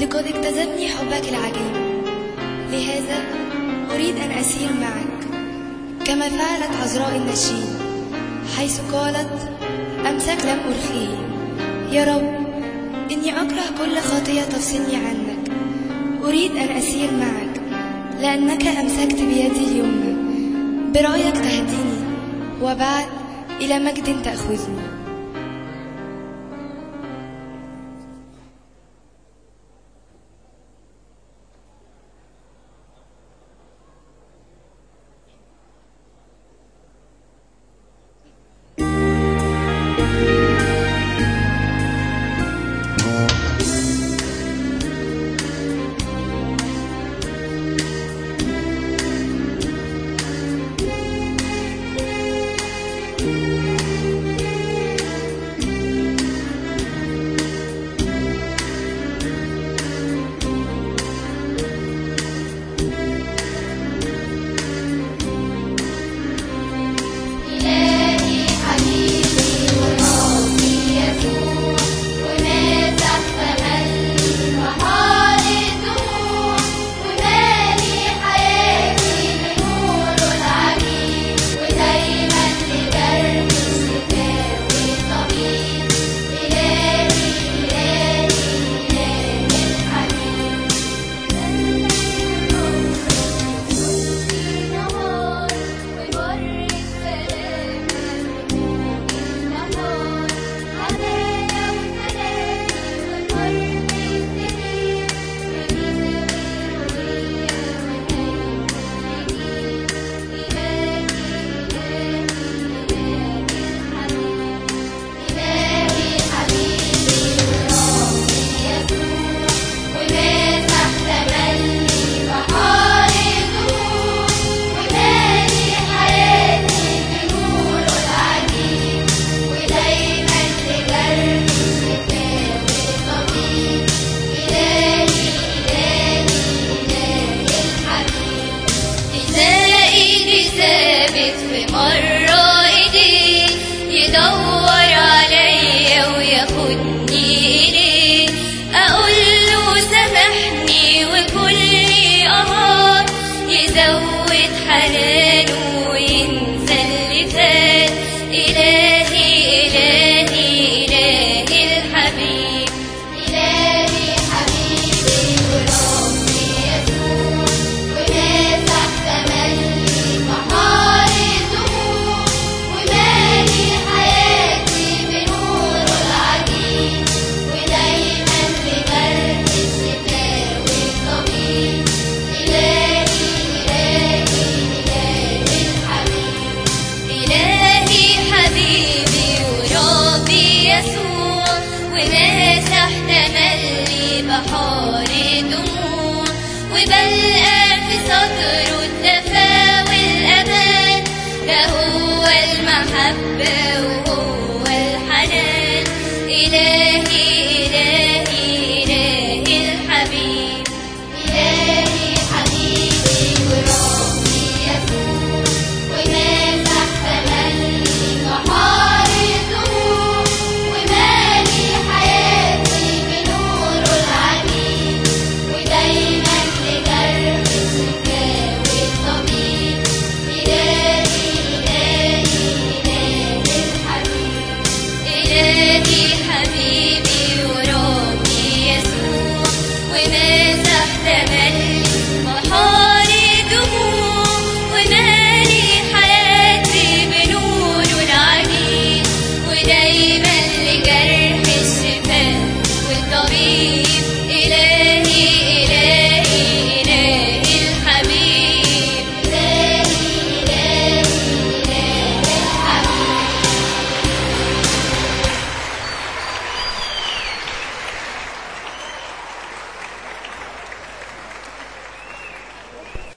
لقد اجتذبني حبك العجيب، لهذا أريد أن أسير معك كما فعلت عذراء النشيد حيث قالت أمسك لم أرخيه. يا رب إني أكره كل خطية تفصلني عنك، أريد أن أسير معك لأنك أمسكت بيدي اليمنى، برأيك تهديني وبعد إلى مجد تأخذني. بحار دموع وبلقى في صدره الدفا والأمان، ده هو المحبة وهو